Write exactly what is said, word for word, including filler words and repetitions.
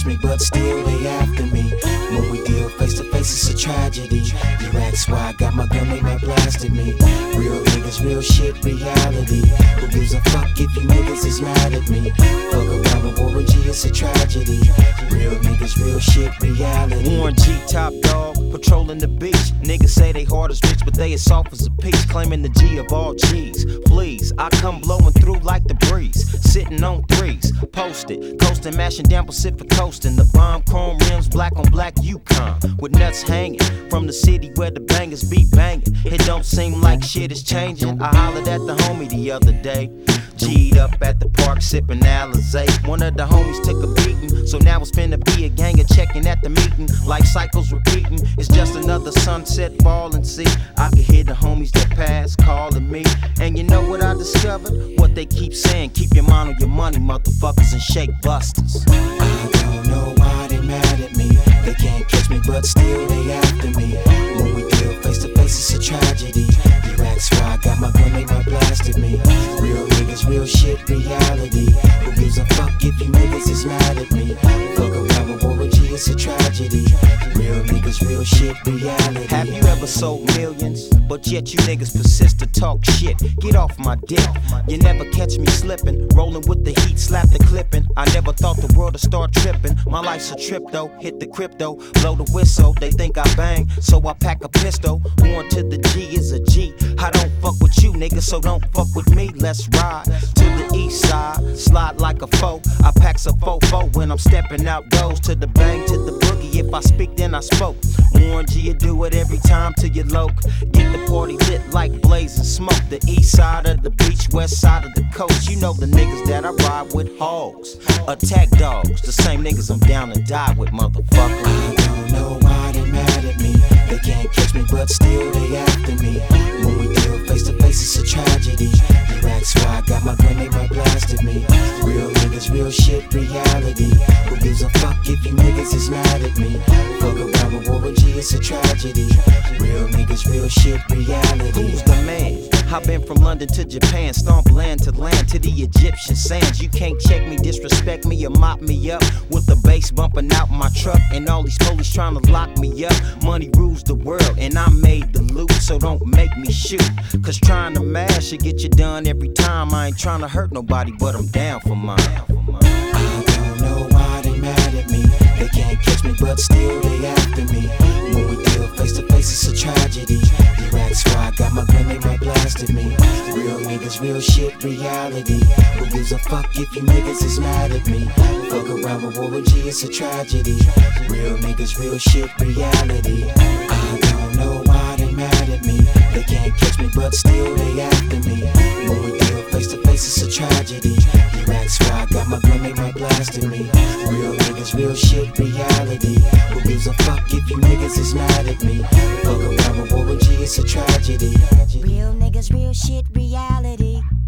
catch me, but still they after me. When we deal face to face, it's a tragedy. You ask why I got my gun, they might blasted me. Real niggas, real shit, reality. Who gives a fuck if you niggas is mad at me? Fuck around with Warren G, it's a tragedy. Real niggas, real shit, reality. Warren G, top dog, patrolling the beach. Niggas say they hard as rich, but they as soft as a peach. Claiming the G of all G's. Please, I come blowing through like the breeze. Sitting on threes, posted, coasting, mashing down Pacific coasting. The bomb chrome rims, black on black Yukon, with nuts hanging from the city where the bangers be banging. It don't seem like shit is changing. I hollered at the homie the other day. G'd up at the park sipping Alizé. One of the homies took a beating, so now it's finna be a gang of checking at the meeting. Life cycles repeating, it's just another sunset falling. See, I can hear the homies that pass calling me. And you know what I discovered? What they keep saying, keep your mind on your money, motherfuckers, and shake busters. I don't know why they mad at me. They can't catch me, but still they after me. When we deal face to face, it's a tragedy. You ask why I got my gun, they might blasted me. Real niggas, real shit, reality. Who gives a fuck if you niggas is mad at me? Fuck around with Warren G, it's a tragedy. Real niggas, real shit, reality. Have you ever sold millions, but yet you niggas persist to talk shit? Get off my dick. You never catch me slipping, rolling with the heat, slap the clipping. I never thought the world would start tripping. My life's a trip though, hit the crypto, blow the whistle. They think I bang, so I pack a pistol. Warren to the G is a G. I don't fuck with you, nigga, so don't fuck with me. Let's ride to the east side, slide like a foe. I packs a fofo when I'm stepping out doors. To the bang, to the boogie. If I speak, then I spoke. Warren G, you do it every time till you loc. Get the party lit like blazing smoke. The east side of the beach, west side of the coast. You know the niggas that I ride with, hogs, attack dogs. The same niggas I'm down to die with, motherfucker. I don't know why they mad at me. They can't catch me, but still they after me. When we deal face to face, it's a tragedy. You ask why I got my gun, they might blasted me. Real niggas, real shit, reality. Who gives a fuck if you niggas is mad at me? Fuck around with Warren G, it's a tragedy. Real niggas, real shit, reality. Who's the man? I've been from London to Japan, stomp land to land to the Egyptian sands. You can't check me, disrespect me, or mop me up with the bass bumping out my truck, and all these police trying to lock me up. Money rules the world, and I made the loot, so don't make me shoot. Cause trying to mash should get you done every time. I ain't trying to hurt nobody, but I'm down for mine. I don't know why they mad at me. They can't catch me, but still they after me. When we deal face to face, it's a tragedy. You ask why I got my gun, they might blasted me. Real niggas, real shit, reality. Who gives a fuck if you niggas is mad at me? Fuck around with Warren G, it's a tragedy. Real niggas, real shit, reality. I don't know why they mad at me. They can't catch me, but still they after me. When we deal face to face, it's a tragedy. You ask why I got my gun, they might blasted me. Real niggas, real shit, reality. Who gives a fuck if you niggas is mad at me? Fuck around with Warren G, it's a tragedy. Real niggas, real shit, reality.